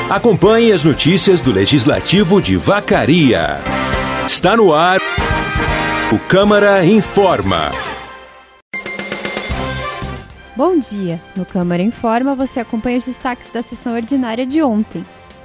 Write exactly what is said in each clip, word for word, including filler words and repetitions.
Acompanhe as notícias do Legislativo de Vacaria. Está no ar o Câmara Informa. Bom dia! No Câmara Informa você acompanha os destaques da sessão ordinária de ontem.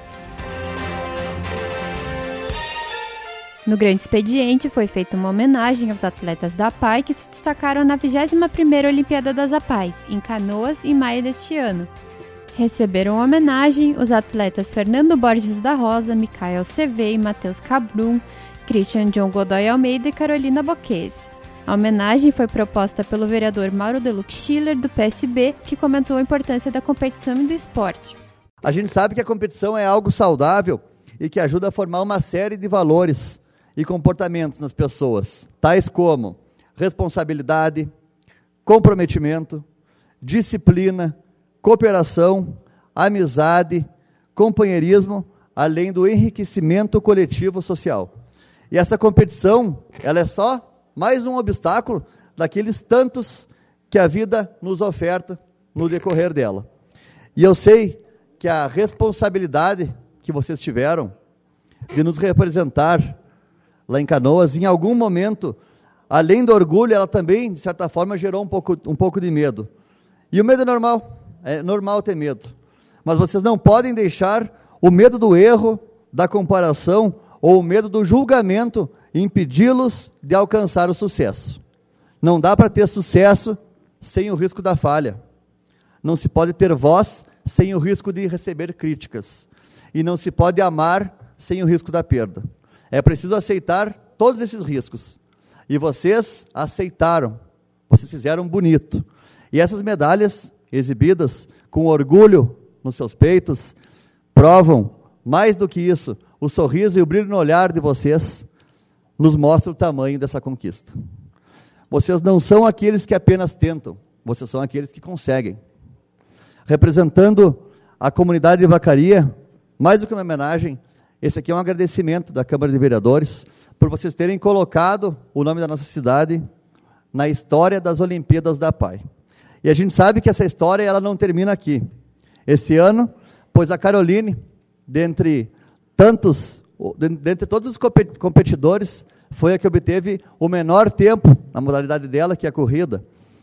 No grande expediente foi feita uma homenagem aos atletas da A P A I que se destacaram na vigésima primeira Olimpíada das A P A Is, em Canoas, em maio deste ano. Receberam a homenagem os atletas Fernando Borges da Rosa, Micael Cevei, Matheus Cabrum, Christian John Godoy Almeida e Carolina Bocchese. A homenagem foi proposta pelo vereador Mauro Deluc Schiller, do P S B, que comentou a importância da competição e do esporte. A gente sabe que a competição é algo saudável e que ajuda a formar uma série de valores e comportamentos nas pessoas, tais como responsabilidade, comprometimento, disciplina, cooperação, amizade, companheirismo, além do enriquecimento coletivo social. E essa competição, ela é só mais um obstáculo daqueles tantos que a vida nos oferta no decorrer dela. E eu sei que a responsabilidade que vocês tiveram de nos representar lá em Canoas, em algum momento, além do orgulho, ela também, de certa forma, gerou um pouco, um pouco de medo. E o medo é normal. É normal ter medo, mas vocês não podem deixar o medo do erro, da comparação ou o medo do julgamento impedi-los de alcançar o sucesso. Não dá para ter sucesso sem o risco da falha. Não se pode ter voz sem o risco de receber críticas. E não se pode amar sem o risco da perda. É preciso aceitar todos esses riscos. E vocês aceitaram. Vocês fizeram bonito. E essas medalhas exibidas com orgulho nos seus peitos, provam, mais do que isso, o sorriso e o brilho no olhar de vocês, nos mostra o tamanho dessa conquista. Vocês não são aqueles que apenas tentam, vocês são aqueles que conseguem. Representando a comunidade de Vacaria, mais do que uma homenagem, esse aqui é um agradecimento da Câmara de Vereadores, por vocês terem colocado o nome da nossa cidade na história das Olimpíadas da A P A I. E a gente sabe que essa história ela não termina aqui. Esse ano, pois a Caroline, dentre tantos, dentre todos os competidores, foi a que obteve o menor tempo na modalidade dela, que é a corrida,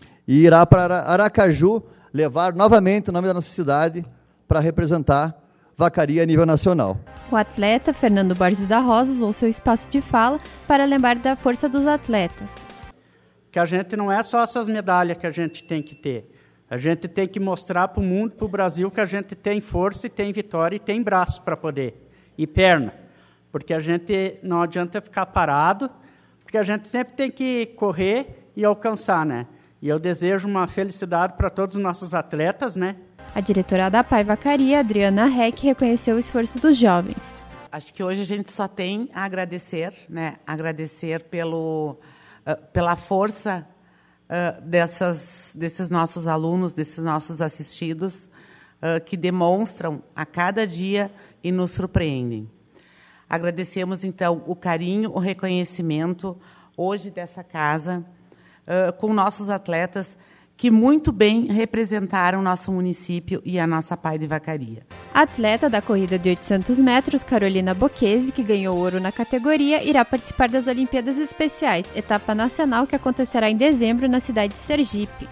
e irá para Aracaju levar novamente o nome da nossa cidade para representar Vacaria a nível nacional. O atleta Fernando Borges da Rosa usou seu espaço de fala para lembrar da força dos atletas. Que a gente não é só essas medalhas que a gente tem que ter. A gente tem que mostrar para o mundo, para o Brasil, que a gente tem força, e tem vitória, e tem braço para poder, e perna. Porque a gente não adianta ficar parado, porque a gente sempre tem que correr e alcançar, né? E eu desejo uma felicidade para todos os nossos atletas, né? A diretora da A P A I Vacaria, Adriana Heck, reconheceu o esforço dos jovens. Acho que hoje a gente só tem a agradecer, né? Agradecer pelo... Uh, pela força uh, dessas, desses nossos alunos, desses nossos assistidos, uh, que demonstram a cada dia e nos surpreendem. Agradecemos, então, o carinho, o reconhecimento, hoje, dessa casa, uh, com nossos atletas, que muito bem representaram o nosso município e a nossa A P A I de Vacaria. A atleta da corrida de oitocentos metros, Carolina Bocchese, que ganhou ouro na categoria, irá participar das Olimpíadas Especiais, etapa nacional que acontecerá em dezembro na cidade de Sergipe.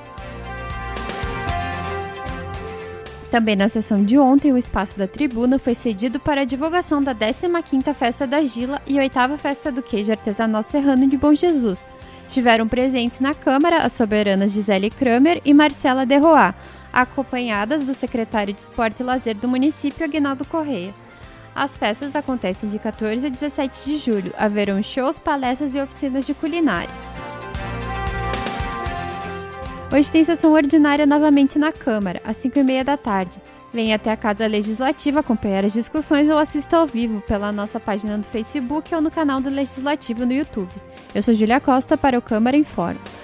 Também na sessão de ontem, o espaço da tribuna foi cedido para a divulgação da décima quinta Festa da Gila e oitava Festa do Queijo Artesanal Serrano de Bom Jesus. Estiveram presentes na Câmara as soberanas Gisele Kramer e Marcela Derroá, acompanhadas do secretário de Esporte e Lazer do município, Aguinaldo Correia. As festas acontecem de quatorze a dezessete de julho. Haverão shows, palestras e oficinas de culinária. Hoje tem sessão ordinária novamente na Câmara, às cinco e meia da tarde. Venha até a Casa Legislativa acompanhar as discussões ou assista ao vivo pela nossa página no Facebook ou no canal do Legislativo no YouTube. Eu sou Júlia Costa para o Câmara Informa.